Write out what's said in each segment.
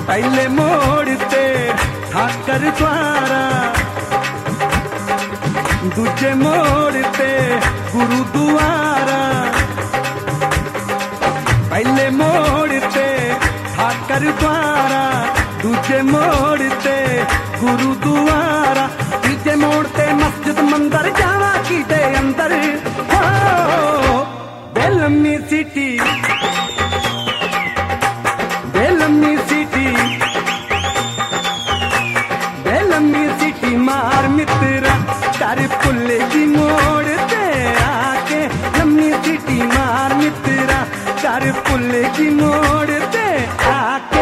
पहले मोड़ ते ठाकर द्वारा, दूजे मोड़ ते गुरुद्वारा। पहले मोड़ ते ठाकर द्वारा, दूजे मोड़ ते गुरुद्वारा, तीजे मोड़ ते मस्जिद मंदिर जावा की दे अंदर। हो बेलम्मी सिटी, बेलम्मी सिटी, बेलम्मी सिटी मार मित्रा कर पुल की मोड़ ते आके। लम्मी सिटी मार मित्रा कर पुल की मोड़ ते आके।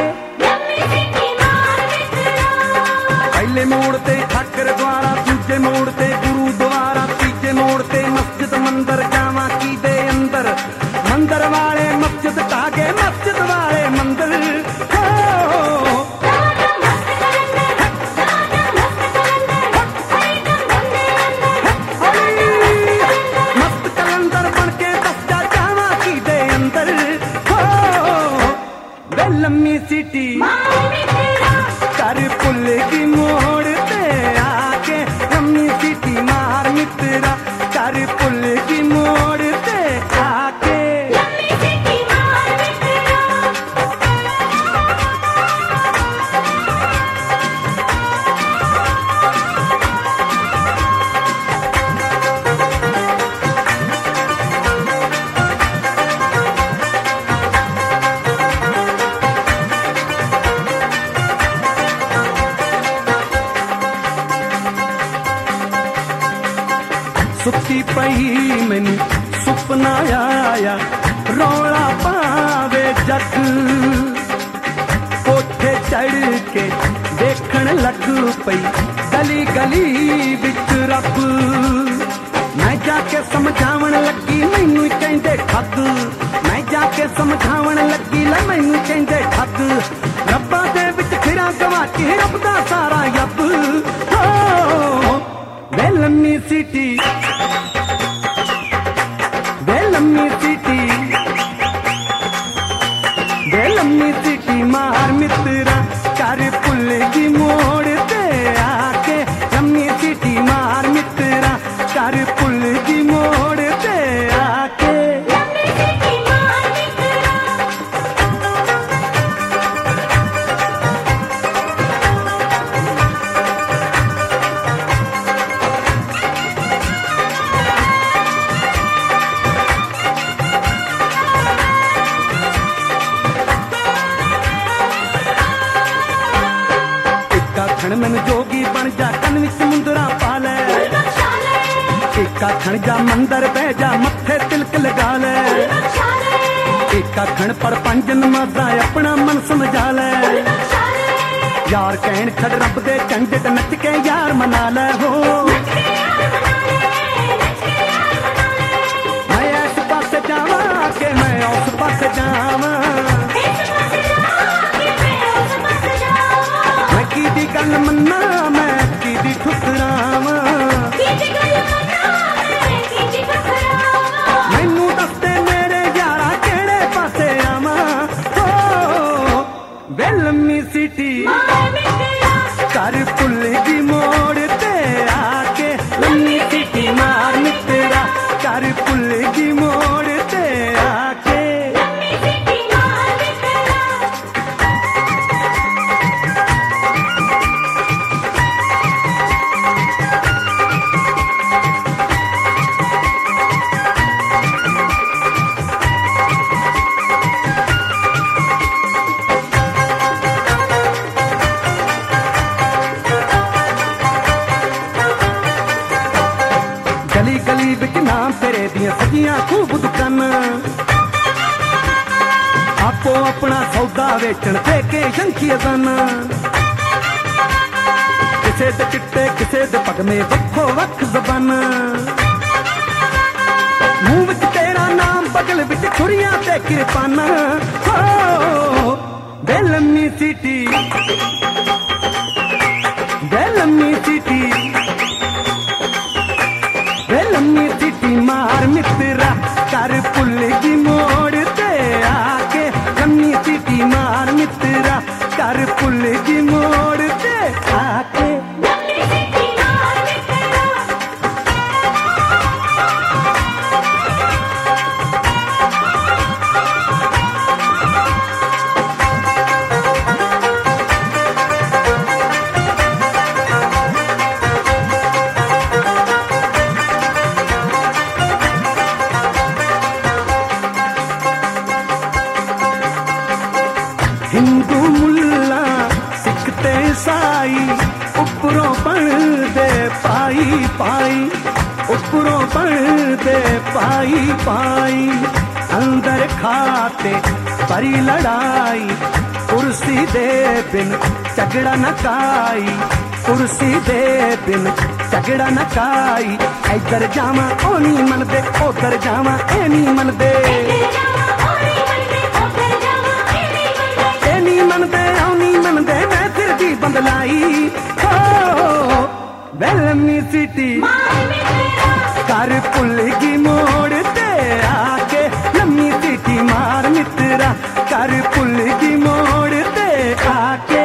पहले मोड़ ते ठाकर द्वारा, दूजे मोड़ ते गुरुद्वारा, तीजे मोड़ ते मस्जिद मंदिर जावा की दे अंदर। मंदिर वाले मस्जिद तागे, मस्जिद वाले मंदिर। मस्त कलंदर बन के बस जा जावा की दे अंदर। बेलम्मी सिटी कर पुल की मोड़ ते आके। लम्मी सिटी मार मित्रा कर पुल की मोड़ ते आके। सुती पई मैनू सुपना आया, रौला पावे जग। कोठे चढ़ के देखण लग पई गली गली विच रब। मैं जाके समझावन लगी मैनू कहंदे ठग। मैं जाके समझावन लगी ला मैनू कहंदे ठग। रब्बा दे विच फिरां गवाची रब दा सारा यब। हो बेलम्मी सिटी, बेलम्मी सिटी, बेलम्मी सिटी मार मित्रा कर पुल की मोड़ ते आके। लम्मी सिटी मार मित्रा कर पुल की मोड़ ते आके। मैनू जोगी बन जा कन विच मुंदरा पा ले। एक आखण जा मंदिर बह जा मत्थे तिलक लगा ले। एक आखण पढ़ पंज नमाज़ां अपना मन समझा ले। यार कहण खड़ रब दे झंडे नच के यार मना ले। हो मैं इस पासे जावा के मैं उस पासे जावा। कीदी गल मन्ना मैं कीदी ठुकरावा। मैनू दसदे मेरे यारा केड़े पासे आवा। हो बेलम्मी सिटी कर पुल की मोड़ ते आके। लम्मी सिटी मार मित्रा कर पुल की मोड़ ते आके। गली गली विच नाम तेरे दियां सजियां खूब दुकानां। आपो अपना सौदा वेचण दे के शंखी अजाना। किसे दे चिट्टे किसे दे पगमे वक्खो वक्ख ज़बाना। मुंह विच तेरा नाम बगल विच छुरियां ते किरपाना। हो बेलम्मी सिटी, बेलम्मी सिटी, बेलम्मी सिटी मार मित्रा कर पुल की मोड़ ते आके। लम्मी सिटी मार मित्रा कर भुलगी मोड़ ते आके। हिंदू मुल्ला सिख ते ईसाई उपरों पढ़दे पाई पाई, उपरों पढ़दे पाई पाई। अंदर खाते परी लड़ाई, कुर्सी दे बिन झगड़ा न काई, कुर्सी दे बिन झगड़ा न काई। इधर जावा ओ नहीं मनदे, उधर जावा ए नहीं मनदे, मैं फिर भी बंदलाई। हो लम्मी सिटी कर भुलगी मोड़ ते आके, लम्मी सिटी मार मित्रा कर भुलगी मोड़ ते आके।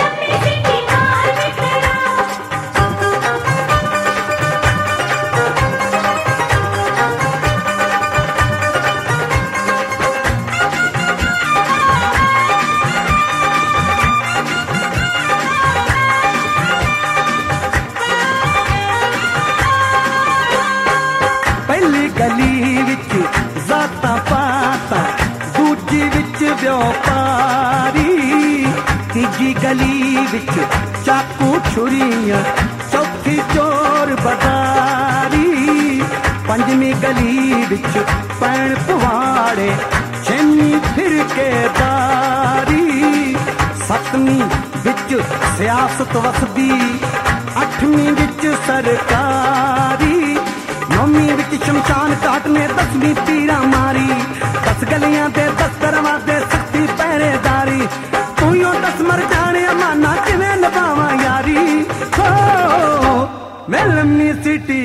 पहली गली विच जाता पाता, दूजी विच व्यापारी, तीजी गली विच चाकू छुरियां, चौथी चोर बाजारी, पंजवीं गली विच पैण पुवाड़े, छेवीं फिर के दारी, सतवीं विच सियासत वसदी, अठवीं विच सरकारी, नौवीं विच शमशान घाट ने 10वीं तीरा मारी। 10 गलियां दे 10 दरवाजे सख्ती पहरेदारी, तू यो 10 मर जाने माना किवें निभावां यारी। हो वे लम्मी सिटी,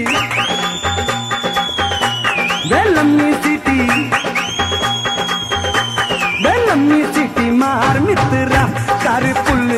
वे लम्मी सिटी, वे लम्मी सिटी मार मित्रा कर भुल